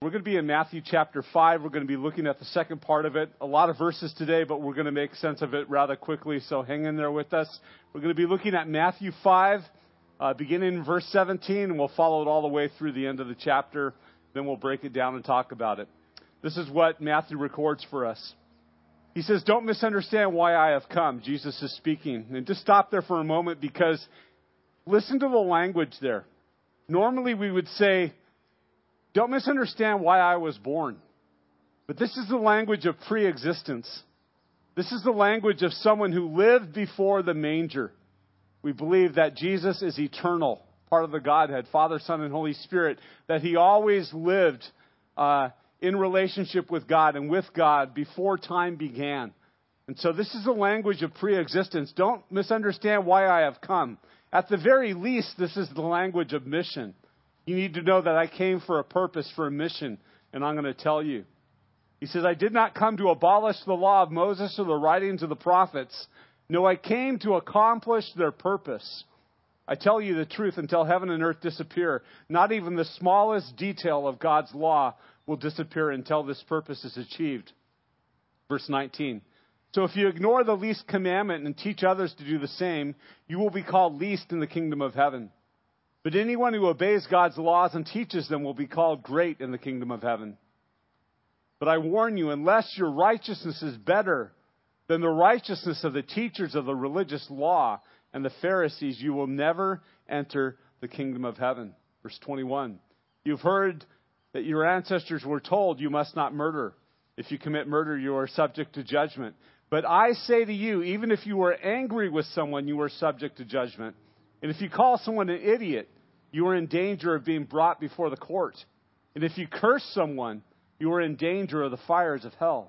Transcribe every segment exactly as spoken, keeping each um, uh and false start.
We're going to be in Matthew chapter five. We're going to be looking at the second part of it. A lot of verses today, but we're going to make sense of it rather quickly, so hang in there with us. We're going to be looking at Matthew five, uh, beginning in verse seventeen, and we'll follow it all the way through the end of the chapter. Then we'll break it down and talk about it. This is what Matthew records for us. He says, "Don't misunderstand why I have come." Jesus is speaking. And just stop there for a moment, because listen to the language there. Normally we would say, "Don't misunderstand why I was born." But this is the language of pre-existence. This is the language of someone who lived before the manger. We believe that Jesus is eternal, part of the Godhead, Father, Son, and Holy Spirit, that he always lived uh, in relationship with God and with God before time began. And so this is the language of pre-existence. Don't misunderstand why I have come. At the very least, this is the language of mission. You need to know that I came for a purpose, for a mission, and I'm going to tell you. He says, "I did not come to abolish the law of Moses or the writings of the prophets. No, I came to accomplish their purpose. I tell you the truth, until heaven and earth disappear, not even the smallest detail of God's law will disappear until this purpose is achieved." Verse nineteen. "So if you ignore the least commandment and teach others to do the same, you will be called least in the kingdom of heaven. But anyone who obeys God's laws and teaches them will be called great in the kingdom of heaven. But I warn you, unless your righteousness is better than the righteousness of the teachers of the religious law and the Pharisees, you will never enter the kingdom of heaven." Verse twenty-one. "You've heard that your ancestors were told, 'You must not murder. If you commit murder, you are subject to judgment.' But I say to you, even if you are angry with someone, you are subject to judgment. And if you call someone an idiot, you are in danger of being brought before the court. And if you curse someone, you are in danger of the fires of hell.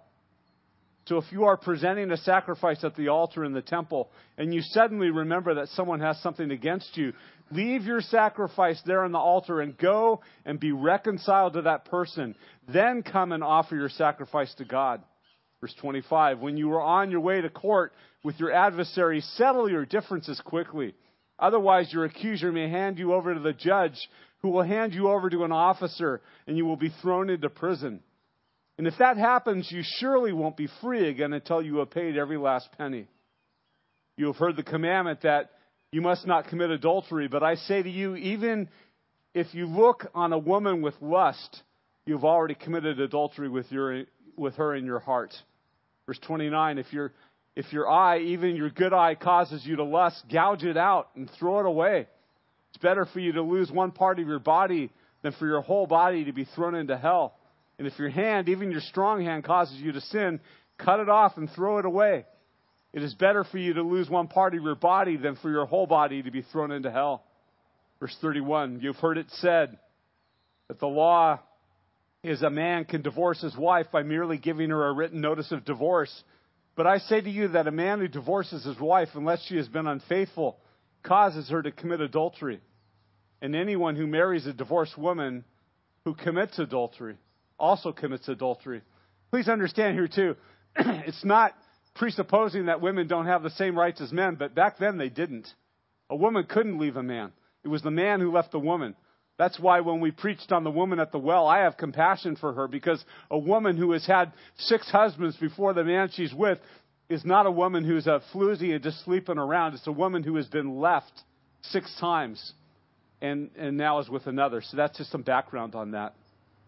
So if you are presenting a sacrifice at the altar in the temple, and you suddenly remember that someone has something against you, leave your sacrifice there on the altar and go and be reconciled to that person. Then come and offer your sacrifice to God." Verse twenty-five. "When you are on your way to court with your adversary, settle your differences quickly. Otherwise, your accuser may hand you over to the judge, who will hand you over to an officer, and you will be thrown into prison. And if that happens, you surely won't be free again until you have paid every last penny. You have heard the commandment that you must not commit adultery. But I say to you, even if you look on a woman with lust, you've already committed adultery with your with her in your heart." Verse twenty-nine. If your If your eye, even your good eye, causes you to lust, gouge it out and throw it away. It's better for you to lose one part of your body than for your whole body to be thrown into hell. And if your hand, even your strong hand, causes you to sin, cut it off and throw it away. It is better for you to lose one part of your body than for your whole body to be thrown into hell. Verse thirty-one. "You've heard it said that the law is a man can divorce his wife by merely giving her a written notice of divorce. But I say to you that a man who divorces his wife, unless she has been unfaithful, causes her to commit adultery. And anyone who marries a divorced woman who commits adultery also commits adultery." Please understand here too, it's not presupposing that women don't have the same rights as men, but back then they didn't. A woman couldn't leave a man. It was the man who left the woman. That's why when we preached on the woman at the well, I have compassion for her, because a woman who has had six husbands before the man she's with is not a woman who's a floozy and just sleeping around. It's a woman who has been left six times and, and now is with another. So that's just some background on that.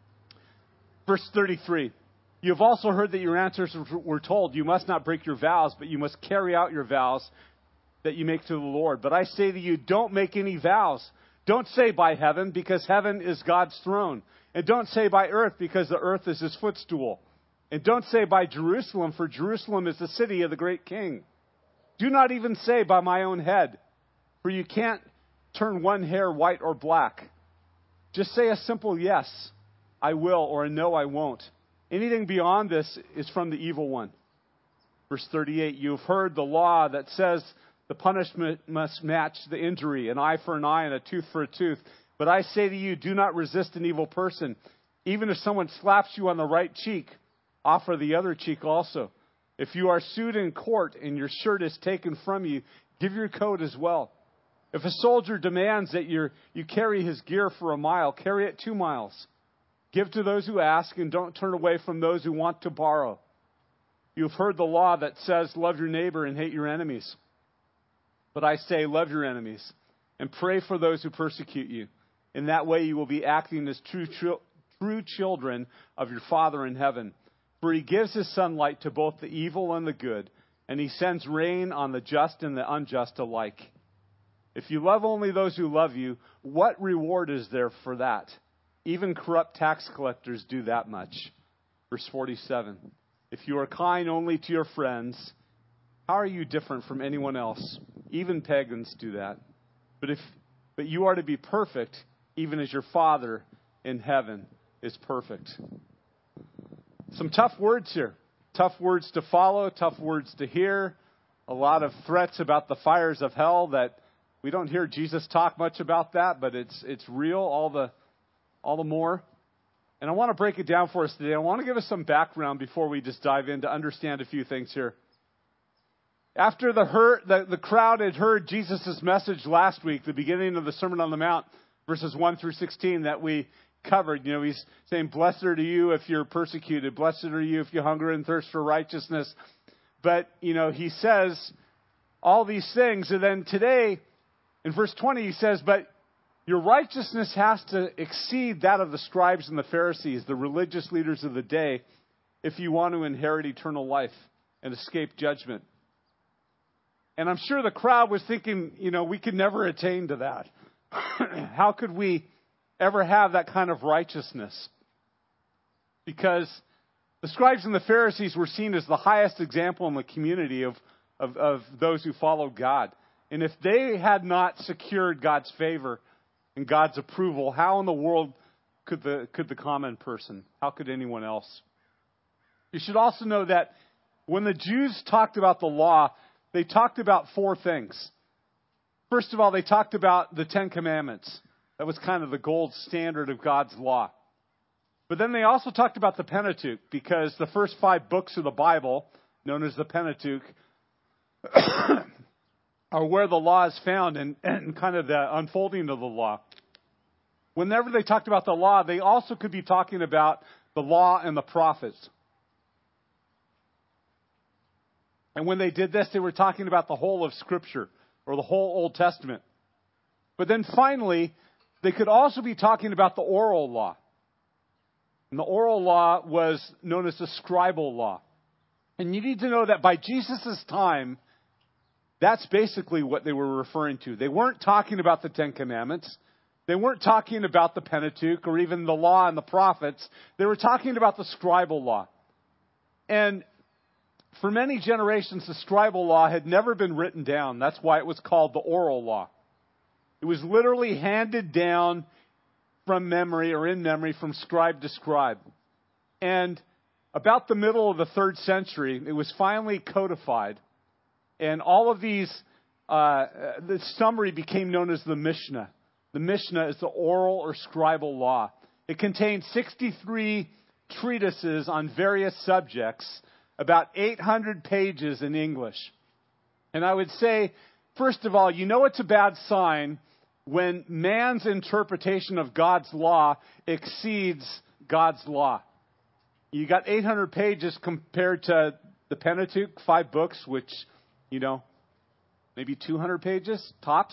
Verse thirty-three. "You have also heard that your ancestors were told, 'You must not break your vows, but you must carry out your vows that you make to the Lord.' But I say to you, don't make any vows. Don't say by heaven, because heaven is God's throne. And don't say by earth, because the earth is his footstool. And don't say by Jerusalem, for Jerusalem is the city of the great king. Do not even say by my own head, for you can't turn one hair white or black. Just say a simple yes, I will, or a no, I won't. Anything beyond this is from the evil one." Verse thirty-eight. "You have heard the law that says the punishment must match the injury, an eye for an eye and a tooth for a tooth. But I say to you, do not resist an evil person. Even if someone slaps you on the right cheek, offer the other cheek also. If you are sued in court and your shirt is taken from you, give your coat as well. If a soldier demands that you you carry his gear for a mile, carry it two miles. Give to those who ask, and don't turn away from those who want to borrow. You've heard the law that says, love your neighbor and hate your enemies. But I say, love your enemies and pray for those who persecute you. In that way you will be acting as true, true, true children of your Father in heaven. For he gives his sunlight to both the evil and the good, and he sends rain on the just and the unjust alike. If you love only those who love you, what reward is there for that? Even corrupt tax collectors do that much. Verse forty-seven. If you are kind only to your friends, how are you different from anyone else? Even pagans do that. But if but you are to be perfect, even as your Father in heaven is perfect. Some tough words here. Tough words to follow, tough words to hear. A lot of threats about the fires of hell that we don't hear Jesus talk much about that, but it's it's real all the all the more. And I want to break it down for us today. I want to give us some background before we just dive in to understand a few things here. After the, herd, the, the crowd had heard Jesus' message last week, the beginning of the Sermon on the Mount, verses one through sixteen that we covered. You know, he's saying, blessed are you if you're persecuted. Blessed are you if you hunger and thirst for righteousness. But, you know, he says all these things. And then today, in verse twenty, he says, but your righteousness has to exceed that of the scribes and the Pharisees, the religious leaders of the day, if you want to inherit eternal life and escape judgment. And I'm sure the crowd was thinking, you know, we could never attain to that. How could we ever have that kind of righteousness? Because the scribes and the Pharisees were seen as the highest example in the community of, of, of those who followed God. And if they had not secured God's favor and God's approval, how in the world could the could the common person, how could anyone else? You should also know that when the Jews talked about the law, they talked about four things. First of all, they talked about the Ten Commandments. That was kind of the gold standard of God's law. But then they also talked about the Pentateuch, because the first five books of the Bible, known as the Pentateuch, are where the law is found and, and kind of the unfolding of the law. Whenever they talked about the law, they also could be talking about the law and the prophets. And when they did this, they were talking about the whole of Scripture, or the whole Old Testament. But then finally, they could also be talking about the oral law. And the oral law was known as the scribal law. And you need to know that by Jesus' time, that's basically what they were referring to. They weren't talking about the Ten Commandments. They weren't talking about the Pentateuch or even the law and the prophets. They were talking about the scribal law. And for many generations, the scribal law had never been written down. That's why it was called the oral law. It was literally handed down from memory or in memory from scribe to scribe. And about the middle of the third century, it was finally codified. And all of these, uh, the summary became known as the Mishnah. The Mishnah is the oral or scribal law. It contains sixty-three treatises on various subjects, about eight hundred pages in English. And I would say, first of all, you know it's a bad sign when man's interpretation of God's law exceeds God's law. You got eight hundred pages compared to the Pentateuch, five books, which, you know, maybe two hundred pages, tops,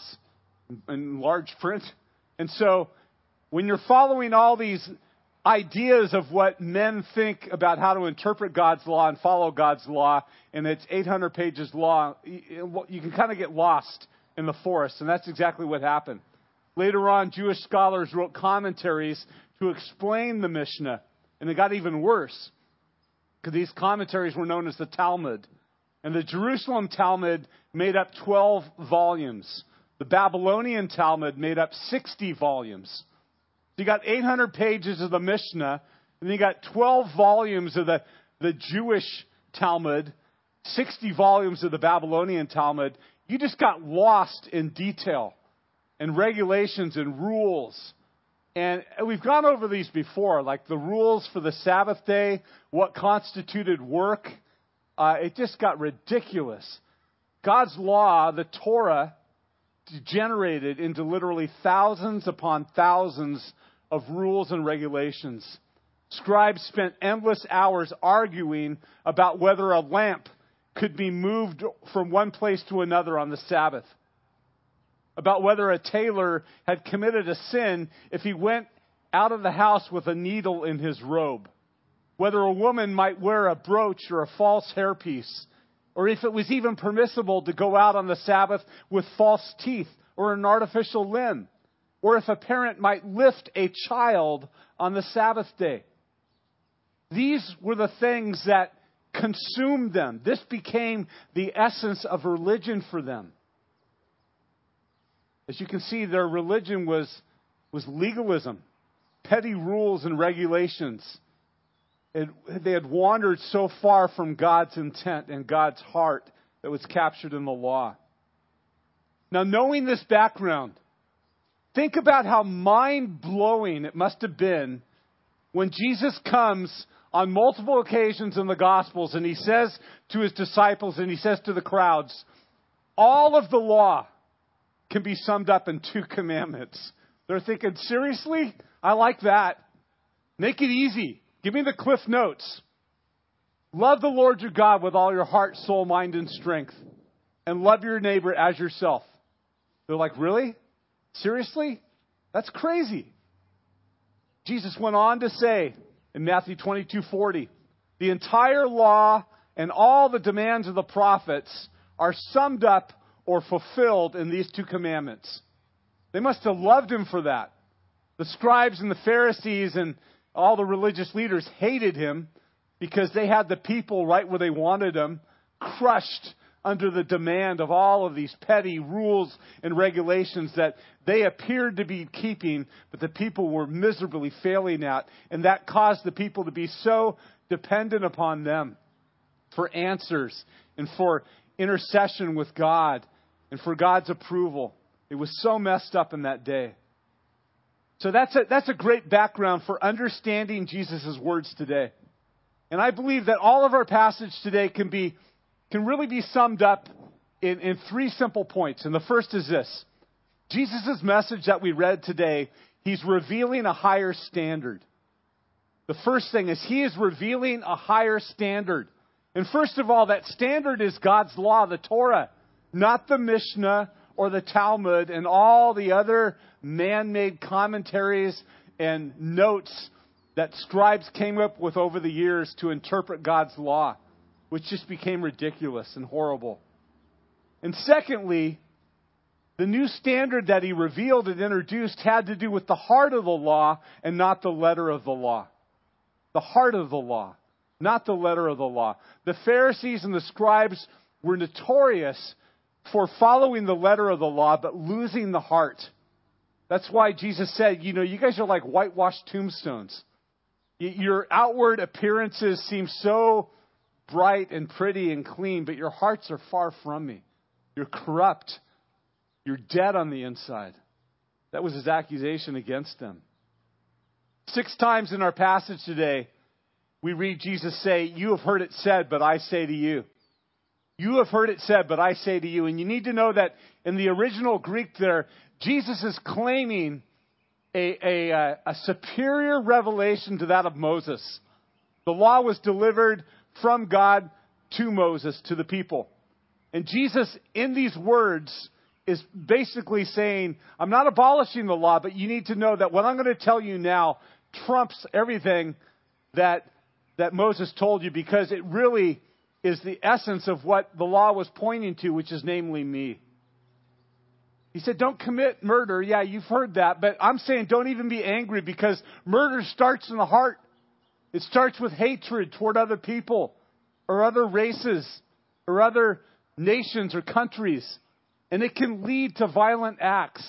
in large print. And so when you're following all these ideas of what men think about how to interpret God's law and follow God's law, and it's eight hundred pages long, you can kind of get lost in the forest. And that's exactly what happened. Later on, Jewish scholars wrote commentaries to explain the Mishnah. And it got even worse, because these commentaries were known as the Talmud. And the Jerusalem Talmud made up twelve volumes. The Babylonian Talmud made up sixty volumes. So you got eight hundred pages of the Mishnah, and then you got twelve volumes of the, the Jewish Talmud, sixty volumes of the Babylonian Talmud. You just got lost in detail and regulations and rules. And we've gone over these before, like the rules for the Sabbath day, what constituted work. Uh, it just got ridiculous. God's law, the Torah, degenerated into literally thousands upon thousands of rules and regulations. Scribes spent endless hours arguing about whether a lamp could be moved from one place to another on the Sabbath. About whether a tailor had committed a sin if he went out of the house with a needle in his robe. Whether a woman might wear a brooch or a false hairpiece. Or if it was even permissible to go out on the Sabbath with false teeth or an artificial limb. Or if a parent might lift a child on the Sabbath day. These were the things that consumed them. This became the essence of religion for them. As you can see, their religion was, was legalism, petty rules and regulations. It, they had wandered so far from God's intent and God's heart that was captured in the law. Now, knowing this background, think about how mind-blowing it must have been when Jesus comes on multiple occasions in the Gospels and he says to his disciples and he says to the crowds, all of the law can be summed up in two commandments. They're thinking, seriously? I like that. Make it easy. Give me the Cliff Notes. Love the Lord your God with all your heart, soul, mind, and strength. And love your neighbor as yourself. They're like, really? Seriously? That's crazy. Jesus went on to say in Matthew twenty-two forty, the entire law and all the demands of the prophets are summed up or fulfilled in these two commandments. They must have loved him for that. The scribes and the Pharisees and all the religious leaders hated him because they had the people right where they wanted them, crushed under the demand of all of these petty rules and regulations that they appeared to be keeping, but the people were miserably failing at. And that caused the people to be so dependent upon them for answers and for intercession with God and for God's approval. It was so messed up in that day. So that's a, that's a great background for understanding Jesus' words today. And I believe that all of our passage today can be can really be summed up in, in three simple points. And the first is this. Jesus' message that we read today, he's revealing a higher standard. The first thing is he is revealing a higher standard. And first of all, that standard is God's law, the Torah, not the Mishnah or the Talmud and all the other man-made commentaries and notes that scribes came up with over the years to interpret God's law, which just became ridiculous and horrible. And secondly, the new standard that he revealed and introduced had to do with the heart of the law and not the letter of the law. The heart of the law, not the letter of the law. The Pharisees and the scribes were notorious for following the letter of the law, but losing the heart. That's why Jesus said, you know, you guys are like whitewashed tombstones. Your outward appearances seem so bright and pretty and clean, but your hearts are far from me. You're corrupt. You're dead on the inside. That was his accusation against them. Six times in our passage today, we read Jesus say, you have heard it said, but I say to you. You have heard it said, but I say to you. And you need to know that in the original Greek there, Jesus is claiming a, a, a superior revelation to that of Moses. The law was delivered from God to Moses, to the people. And Jesus, in these words, is basically saying, I'm not abolishing the law, but you need to know that what I'm going to tell you now trumps everything that, that Moses told you, because it really is the essence of what the law was pointing to, which is namely me. He said, don't commit murder. Yeah, you've heard that. But I'm saying don't even be angry, because murder starts in the heart. It starts with hatred toward other people or other races or other nations or countries. And it can lead to violent acts.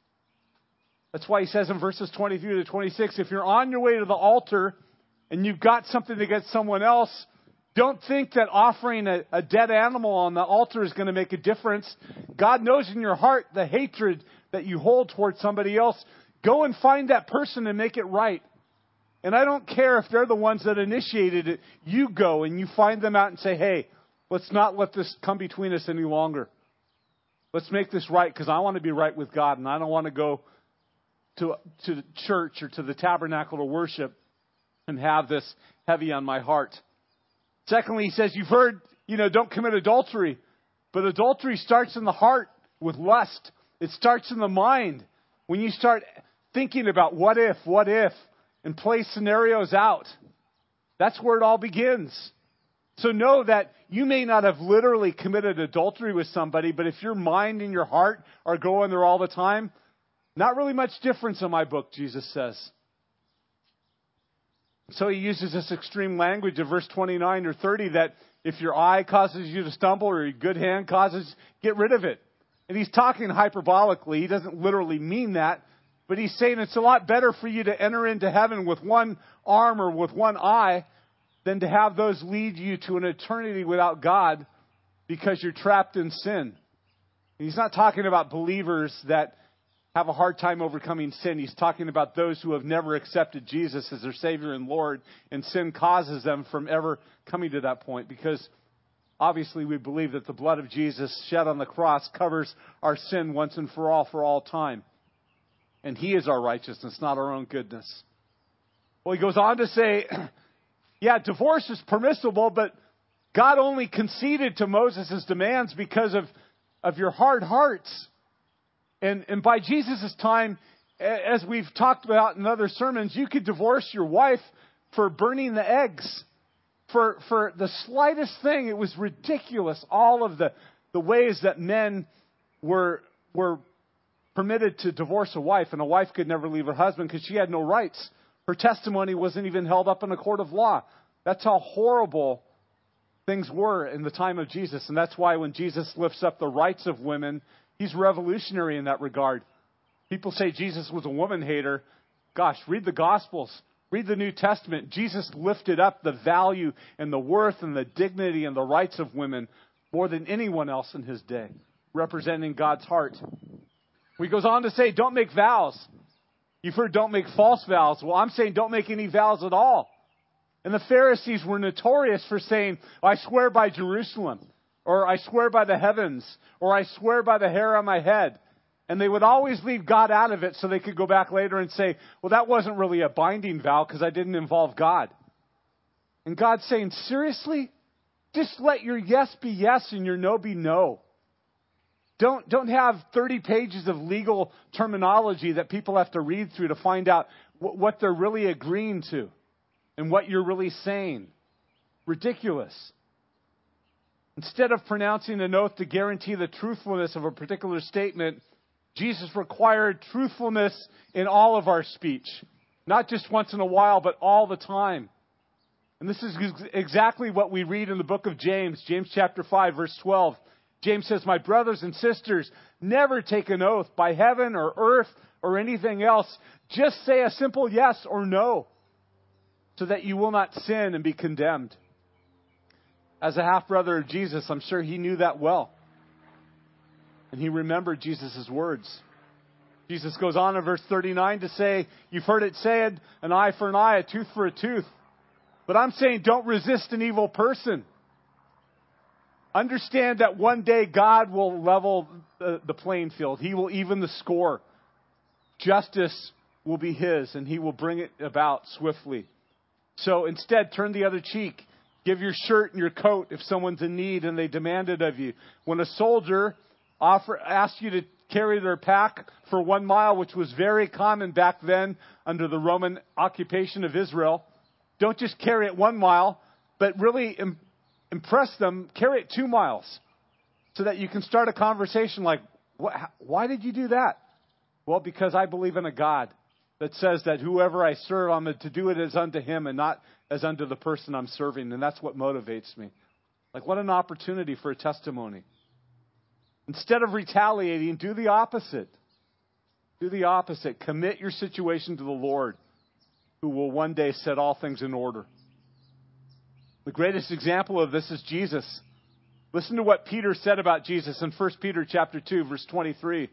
That's why he says in verses twenty-three to twenty-six, if you're on your way to the altar and you've got something against someone else, don't think that offering a, a dead animal on the altar is going to make a difference. God knows in your heart the hatred that you hold towards somebody else. Go and find that person and make it right. And I don't care if they're the ones that initiated it. You go and you find them out and say, hey, let's not let this come between us any longer. Let's make this right, because I want to be right with God, and I don't want to go to, to church or to the tabernacle to worship and have this heavy on my heart. Secondly, he says, you've heard, you know, don't commit adultery. But adultery starts in the heart with lust. It starts in the mind. When you start thinking about what if, what if, and play scenarios out. That's where it all begins. So know that you may not have literally committed adultery with somebody, but if your mind and your heart are going there all the time, not really much difference in my book, Jesus says. So he uses this extreme language of verse twenty-nine or thirty that if your eye causes you to stumble or your good hand causes, get rid of it. And he's talking hyperbolically. He doesn't literally mean that. But he's saying it's a lot better for you to enter into heaven with one arm or with one eye than to have those lead you to an eternity without God because you're trapped in sin. And he's not talking about believers that have a hard time overcoming sin. He's talking about those who have never accepted Jesus as their Savior and Lord, and sin causes them from ever coming to that point, because obviously we believe that the blood of Jesus shed on the cross covers our sin once and for all, for all time. And He is our righteousness, not our own goodness. Well, he goes on to say, yeah, divorce is permissible, but God only conceded to Moses' demands because of, of your hard hearts. And, and by Jesus' time, as we've talked about in other sermons, you could divorce your wife for burning the eggs. For, for the slightest thing. It was ridiculous. All of the, the ways that men were, were permitted to divorce a wife, and a wife could never leave her husband because she had no rights. Her testimony wasn't even held up in a court of law. That's how horrible things were in the time of Jesus. And that's why when Jesus lifts up the rights of women, He's revolutionary in that regard. People say Jesus was a woman hater. Gosh, read the Gospels. Read the New Testament. Jesus lifted up the value and the worth and the dignity and the rights of women more than anyone else in His day, representing God's heart. He goes on to say, don't make vows. You've heard don't make false vows. Well, I'm saying don't make any vows at all. And the Pharisees were notorious for saying, I swear by Jerusalem, or I swear by the heavens, or I swear by the hair on my head. And they would always leave God out of it so they could go back later and say, well, that wasn't really a binding vow because I didn't involve God. And God's saying, seriously? Just let your yes be yes and your no be no. Don't, don't have thirty pages of legal terminology that people have to read through to find out w- what they're really agreeing to and what you're really saying. Ridiculous. Instead of pronouncing an oath to guarantee the truthfulness of a particular statement, Jesus required truthfulness in all of our speech. Not just once in a while, but all the time. And this is exactly what we read in the book of James, James chapter five, verse twelve. James says, my brothers and sisters, never take an oath by heaven or earth or anything else. Just say a simple yes or no, so that you will not sin and be condemned. As a half-brother of Jesus, I'm sure he knew that well. And he remembered Jesus' words. Jesus goes on in verse thirty-nine to say, you've heard it said, an eye for an eye, a tooth for a tooth. But I'm saying don't resist an evil person. Understand that one day God will level the, the playing field. He will even the score. Justice will be His, and He will bring it about swiftly. So instead, turn the other cheek. Give your shirt and your coat if someone's in need and they demand it of you. When a soldier offer, asks you to carry their pack for one mile, which was very common back then under the Roman occupation of Israel, don't just carry it one mile, but really im- impress them, carry it two miles so that you can start a conversation like, what, why did you do that? Well, because I believe in a God that says that whoever I serve, I'm to do it as unto Him and not as unto the person I'm serving. And that's what motivates me. Like, what an opportunity for a testimony. Instead of retaliating, do the opposite. Do the opposite. Commit your situation to the Lord, who will one day set all things in order. The greatest example of this is Jesus. Listen to what Peter said about Jesus in First Peter chapter two, verse twenty-three.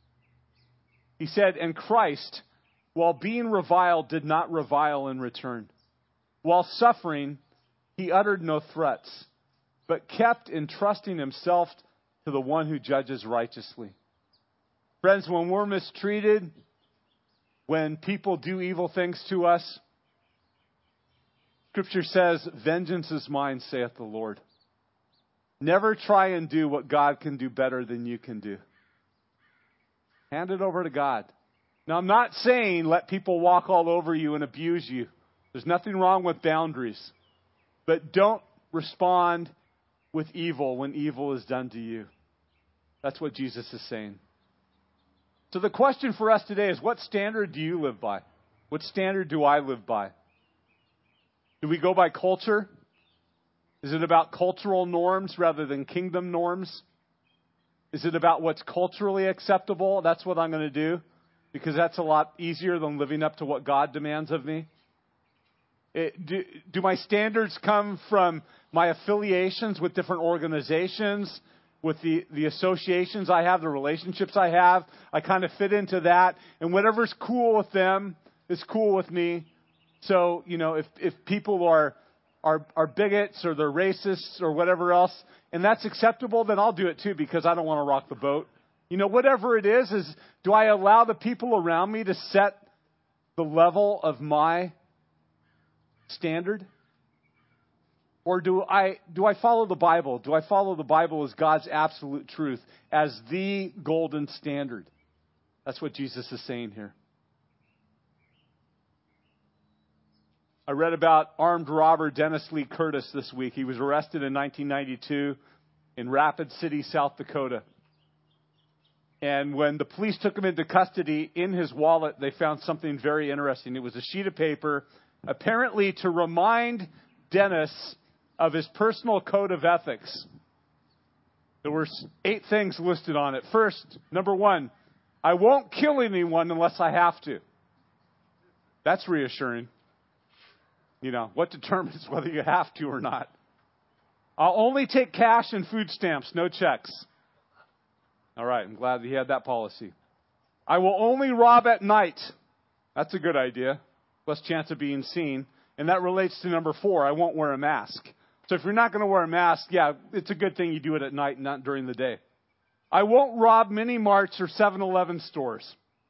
He said, and Christ, while being reviled, did not revile in return. While suffering, He uttered no threats, but kept entrusting Himself to the one who judges righteously. Friends, when we're mistreated, when people do evil things to us, Scripture says, vengeance is mine, saith the Lord. Never try and do what God can do better than you can do. Hand it over to God. Now, I'm not saying let people walk all over you and abuse you. There's nothing wrong with boundaries. But don't respond with evil when evil is done to you. That's what Jesus is saying. So the question for us today is, what standard do you live by? What standard do I live by? Do we go by culture? Is it about cultural norms rather than kingdom norms? Is it about what's culturally acceptable? That's what I'm going to do, because that's a lot easier than living up to what God demands of me. It, do, do my standards come from my affiliations with different organizations, with the, the associations I have, the relationships I have? I kind of fit into that. And whatever's cool with them is cool with me. So, you know, if, if people are, are, are bigots or they're racists or whatever else, and that's acceptable, then I'll do it too, because I don't want to rock the boat. You know, whatever it is, is do I allow the people around me to set the level of my standard? Or do I do I follow the Bible? Do I follow the Bible as God's absolute truth, as the golden standard? That's what Jesus is saying here. I read about armed robber Dennis Lee Curtis this week. He was arrested in nineteen ninety-two in Rapid City, South Dakota. And when the police took him into custody, in his wallet, they found something very interesting. It was a sheet of paper, apparently to remind Dennis of his personal code of ethics. There were eight things listed on it. First, number one, I won't kill anyone unless I have to. That's reassuring. You know, what determines whether you have to or not? I'll only take cash and food stamps, no checks. All right, I'm glad that he had that policy. I will only rob at night. That's a good idea. Less chance of being seen. And that relates to number four, I won't wear a mask. So if you're not going to wear a mask, yeah, it's a good thing you do it at night and not during the day. I won't rob mini marts or seven eleven stores.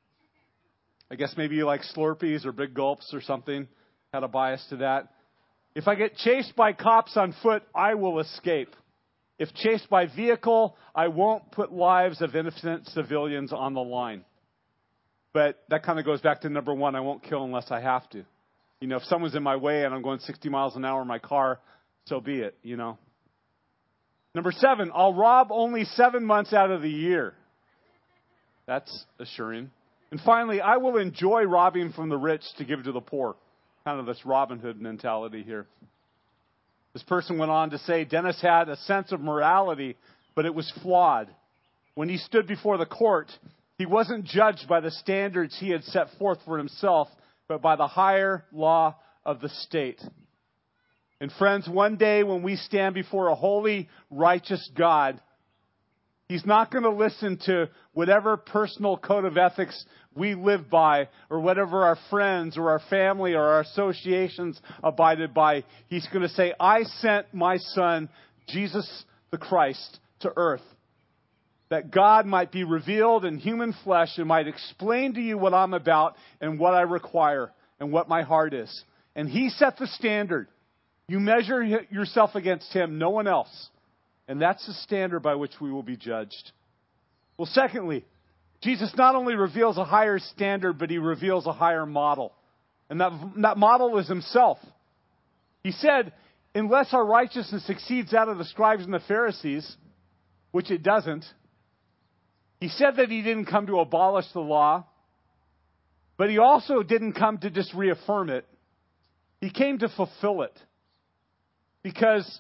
I guess maybe you like Slurpees or Big Gulps or something. Had a bias to that. If I get chased by cops on foot, I will escape. If chased by vehicle, I won't put lives of innocent civilians on the line. But that kind of goes back to number one, I won't kill unless I have to. You know, if someone's in my way and I'm going sixty miles an hour in my car, so be it, you know. Number seven, I'll rob only seven months out of the year. That's assuring. And finally, I will enjoy robbing from the rich to give to the poor. Kind of this Robin Hood mentality here. This person went on to say Dennis had a sense of morality, but it was flawed. When he stood before the court, he wasn't judged by the standards he had set forth for himself, but by the higher law of the state. And friends, one day when we stand before a holy, righteous God, He's not going to listen to whatever personal code of ethics we live by, or whatever our friends or our family or our associations abided by. He's going to say, I sent my Son, Jesus the Christ, to earth, that God might be revealed in human flesh and might explain to you what I'm about and what I require and what my heart is. And He set the standard. You measure yourself against Him, no one else. And that's the standard by which we will be judged. Well, secondly, Jesus not only reveals a higher standard, but He reveals a higher model. And that, that model is Himself. He said, unless our righteousness exceeds that of the scribes and the Pharisees, which it doesn't, He said that He didn't come to abolish the law, but He also didn't come to just reaffirm it. He came to fulfill it. Because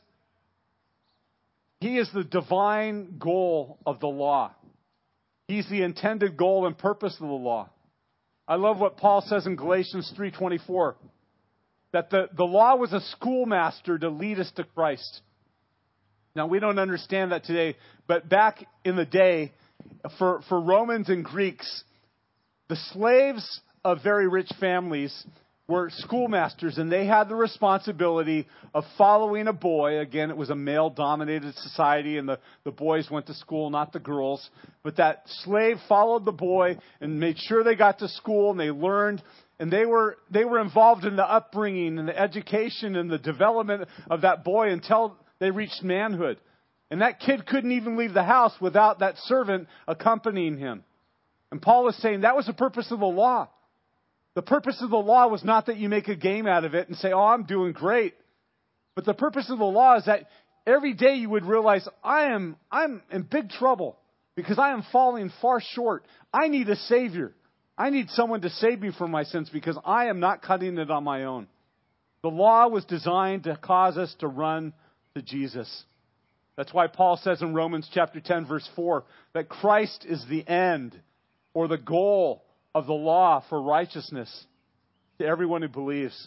He is the divine goal of the law. He's the intended goal and purpose of the law. I love what Paul says in Galatians three twenty-four. That the, the law was a schoolmaster to lead us to Christ. Now, we don't understand that today. But back in the day, for, for Romans and Greeks, the slaves of very rich families were schoolmasters, and they had the responsibility of following a boy. Again, it was a male-dominated society, and the, the boys went to school, not the girls. But that slave followed the boy and made sure they got to school, and they learned. And they were they were involved in the upbringing and the education and the development of that boy until they reached manhood. And that kid couldn't even leave the house without that servant accompanying him. And Paul is saying that was the purpose of the law. The purpose of the law was not that you make a game out of it and say, oh, I'm doing great. But the purpose of the law is that every day you would realize, I am I'm in big trouble because I am falling far short. I need a Savior. I need someone to save me from my sins because I am not cutting it on my own. The law was designed to cause us to run to Jesus. That's why Paul says in Romans chapter ten, verse four, that Christ is the end or the goal of the law for righteousness to everyone who believes.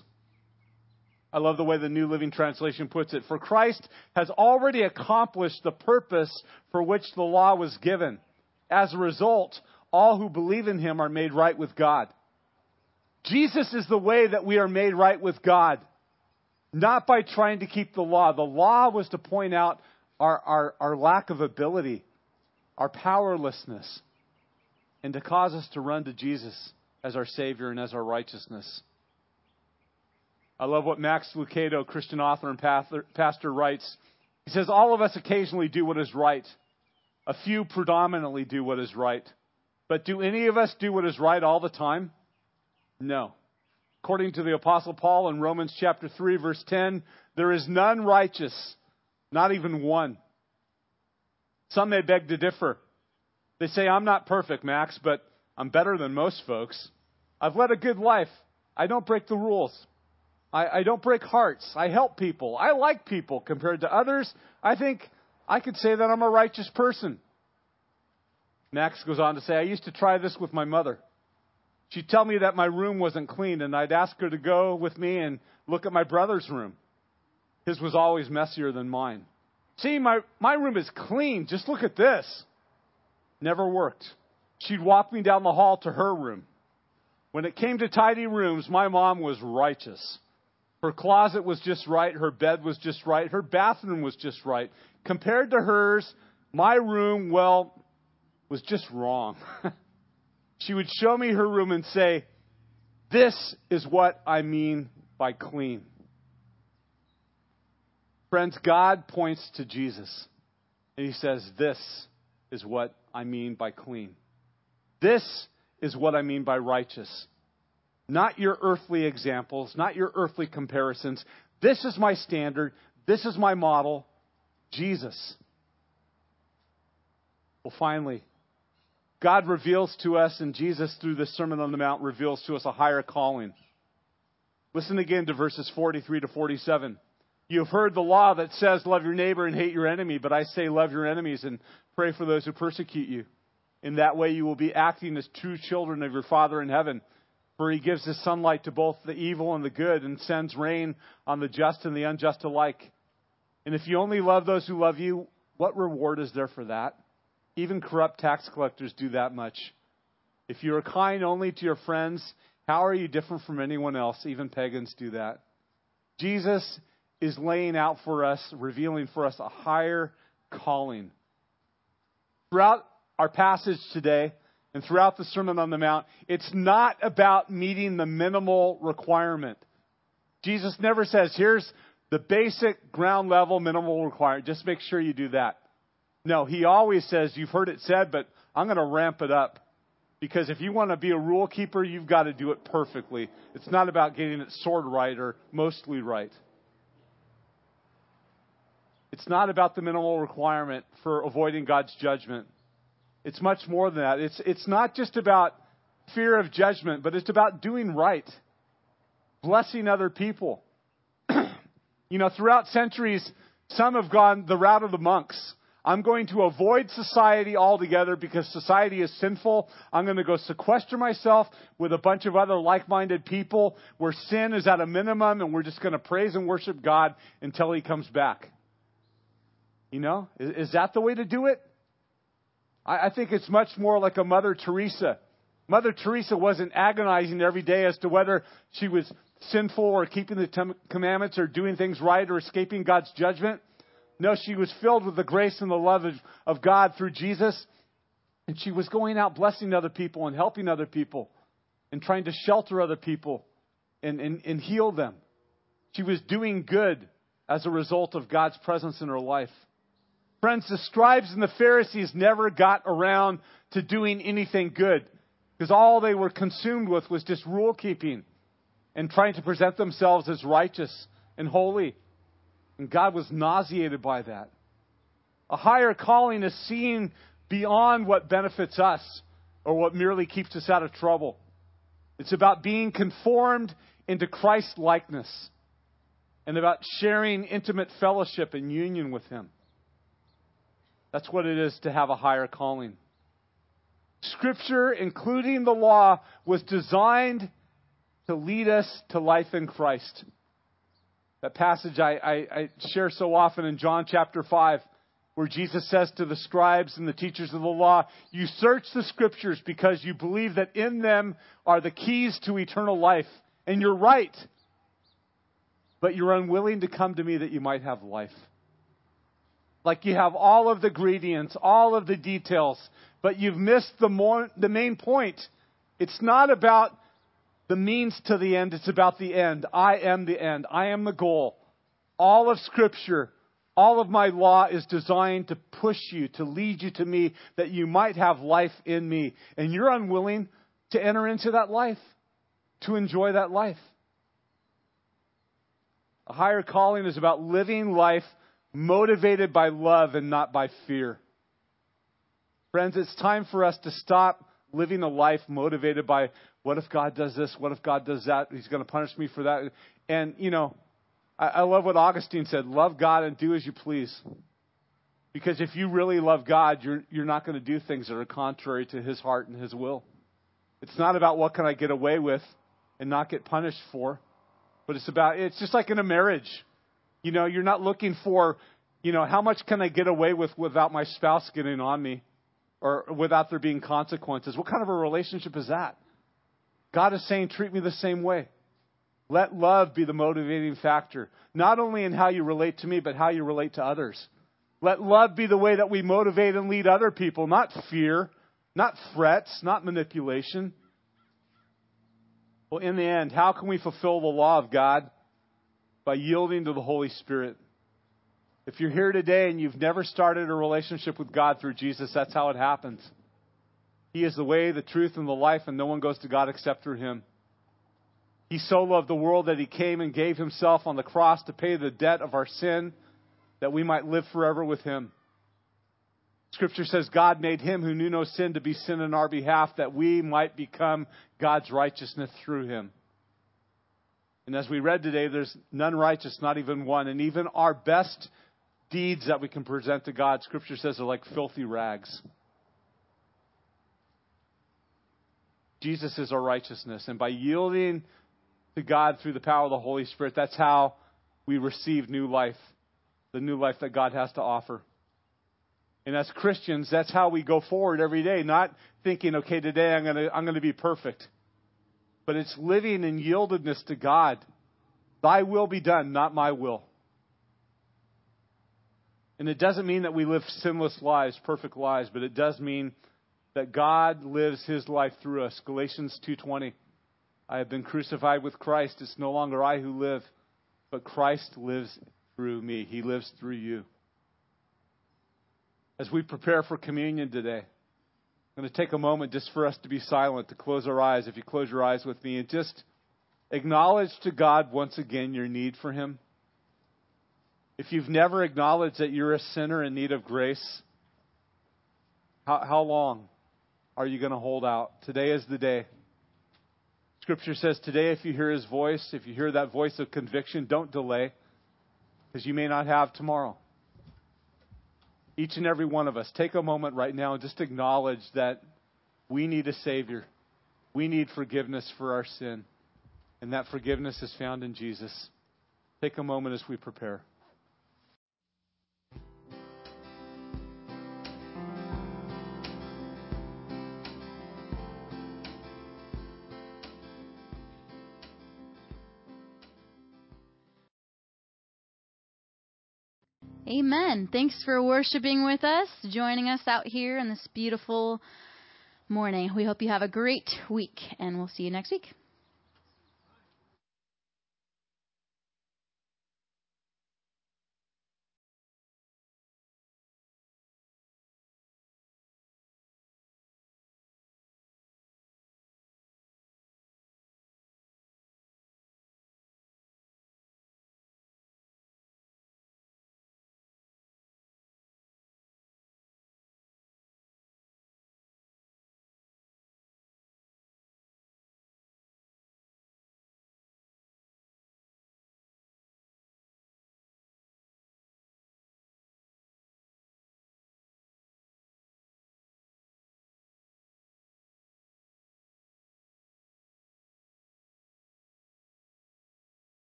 I love the way the New Living Translation puts it. For Christ has already accomplished the purpose for which the law was given. As a result, all who believe in him are made right with God. Jesus is the way that we are made right with God. Not by trying to keep the law. The law was to point out our, our, our lack of ability, our powerlessness, and to cause us to run to Jesus as our Savior and as our righteousness. I love what Max Lucado, Christian author and pastor, writes. He says, all of us occasionally do what is right. A few predominantly do what is right. But do any of us do what is right all the time? No. According to the Apostle Paul in Romans chapter three, verse ten, there is none righteous, not even one. Some may beg to differ. They say, I'm not perfect, Max, but I'm better than most folks. I've led a good life. I don't break the rules. I, I don't break hearts. I help people. I like people compared to others. I think I could say that I'm a righteous person. Max goes on to say, I used to try this with my mother. She'd tell me that my room wasn't clean, and I'd ask her to go with me and look at my brother's room. His was always messier than mine. See, my, my room is clean. Just look at this. Never worked. She'd walk me down the hall to her room. When it came to tidy rooms, my mom was righteous. Her closet was just right. Her bed was just right. Her bathroom was just right. Compared to hers, my room, well, was just wrong. She would show me her room and say, this is what I mean by clean. Friends, God points to Jesus. And he says, this is what I mean by clean. This is what I mean by righteous. Not your earthly examples, not your earthly comparisons. This is my standard. This is my model. Jesus. Well, finally, God reveals to us, and Jesus, through the Sermon on the Mount, reveals to us a higher calling. Listen again to verses forty-three to forty-seven. You have heard the law that says, love your neighbor and hate your enemy, but I say love your enemies and pray for those who persecute you. In that way you will be acting as true children of your Father in heaven. For he gives his sunlight to both the evil and the good and sends rain on the just and the unjust alike. And if you only love those who love you, what reward is there for that? Even corrupt tax collectors do that much. If you are kind only to your friends, how are you different from anyone else? Even pagans do that. Jesus is laying out for us, revealing for us a higher calling. Throughout our passage today and throughout the Sermon on the Mount, it's not about meeting the minimal requirement. Jesus never says, here's the basic ground level minimal requirement. Just make sure you do that. No, he always says, you've heard it said, but I'm going to ramp it up. Because if you want to be a rule keeper, you've got to do it perfectly. It's not about getting it sort of right or mostly right. It's not about the minimal requirement for avoiding God's judgment. It's much more than that. It's, it's not just about fear of judgment, but it's about doing right. Blessing other people. You know, throughout centuries, some have gone the route of the monks. I'm going to avoid society altogether because society is sinful. I'm going to go sequester myself with a bunch of other like-minded people where sin is at a minimum, and we're just going to praise and worship God until he comes back. You know, is, is that the way to do it? I, I think it's much more like a Mother Teresa. Mother Teresa wasn't agonizing every day as to whether she was sinful or keeping the tem- commandments or doing things right or escaping God's judgment. No, she was filled with the grace and the love of, of God through Jesus. And she was going out blessing other people and helping other people and trying to shelter other people and, and, and heal them. She was doing good as a result of God's presence in her life. Friends, the scribes and the Pharisees never got around to doing anything good because all they were consumed with was just rule keeping and trying to present themselves as righteous and holy. And God was nauseated by that. A higher calling is seeing beyond what benefits us or what merely keeps us out of trouble. It's about being conformed into Christ's likeness and about sharing intimate fellowship and union with Him. That's what it is to have a higher calling. Scripture, including the law, was designed to lead us to life in Christ. That passage I, I, I share so often in John chapter five, where Jesus says to the scribes and the teachers of the law, you search the Scriptures because you believe that in them are the keys to eternal life. And you're right. But you're unwilling to come to me that you might have life. Like you have all of the ingredients, all of the details, but you've missed the more, the main point. It's not about the means to the end, it's about the end. I am the end. I am the goal. All of Scripture, all of my law is designed to push you, to lead you to me, that you might have life in me. And you're unwilling to enter into that life, to enjoy that life. A higher calling is about living life motivated by love and not by fear. Friends, it's time for us to stop living a life motivated by, what if God does this? What if God does that? He's going to punish me for that. And, you know, I, I love what Augustine said, love God and do as you please. Because if you really love God, you're, you're not going to do things that are contrary to His heart and His will. It's not about what can I get away with and not get punished for. But it's about, it's just like in a marriage. You know, you're not looking for, you know, how much can I get away with without my spouse getting on me or without there being consequences? What kind of a relationship is that? God is saying, treat me the same way. Let love be the motivating factor, not only in how you relate to me, but how you relate to others. Let love be the way that we motivate and lead other people, not fear, not threats, not manipulation. Well, in the end, how can we fulfill the law of God? By yielding to the Holy Spirit. If you're here today and you've never started a relationship with God through Jesus, that's how it happens. He is the way, the truth, and the life, and no one goes to God except through Him. He so loved the world that He came and gave Himself on the cross to pay the debt of our sin, that we might live forever with Him. Scripture says God made Him who knew no sin to be sin on our behalf, that we might become God's righteousness through Him. And as we read today, there's none righteous, not even one. And even our best deeds that we can present to God, Scripture says, are like filthy rags. Jesus is our righteousness. And by yielding to God through the power of the Holy Spirit, that's how we receive new life. The new life that God has to offer. And as Christians, that's how we go forward every day. Not thinking, okay, today I'm going to, I'm going to be perfect. But it's living in yieldedness to God. Thy will be done, not my will. And it doesn't mean that we live sinless lives, perfect lives, but it does mean that God lives His life through us. Galatians two twenty. I have been crucified with Christ. It's no longer I who live, but Christ lives through me. He lives through you. As we prepare for communion today, I'm going to take a moment just for us to be silent, to close our eyes. If you close your eyes with me and just acknowledge to God once again your need for Him. If you've never acknowledged that you're a sinner in need of grace, how, how long are you going to hold out? Today is the day. Scripture says today, if you hear His voice, if you hear that voice of conviction, don't delay, because you may not have tomorrow. Each and every one of us, take a moment right now and just acknowledge that we need a Savior. We need forgiveness for our sin. And that forgiveness is found in Jesus. Take a moment as we prepare. Amen. Thanks for worshiping with us, joining us out here in this beautiful morning. We hope you have a great week, and we'll see you next week.